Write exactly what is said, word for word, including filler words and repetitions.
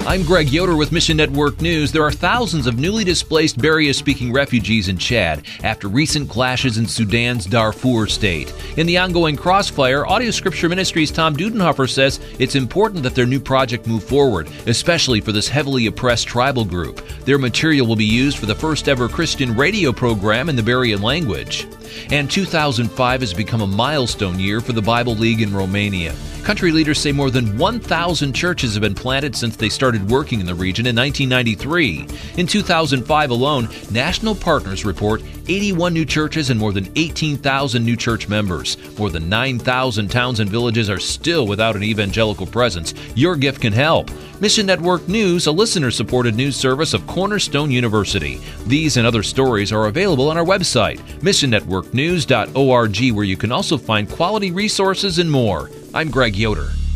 I'm Greg Yoder with Mission Network News. There are thousands of newly displaced Berea-speaking refugees in Chad after recent clashes in Sudan's Darfur state. In the ongoing crossfire, Audio Scripture Ministries' Tom Dudenhofer says it's important that their new project move forward, especially for this heavily oppressed tribal group. Their material will be used for the first ever Christian radio program in the Berean language. And two thousand five has become a milestone year for the Bible League in Romania. Country leaders say more than one thousand churches have been planted since they started working in the region in nineteen ninety-three. In two thousand five alone, national partners report eighty-one new churches and more than eighteen thousand new church members. More than nine thousand towns and villages are still without an evangelical presence. Your gift can help. Mission Network News, a listener-supported news service of Cornerstone University. These and other stories are available on our website, mission network news dot org, where you can also find quality resources and more. I'm Greg Yoder.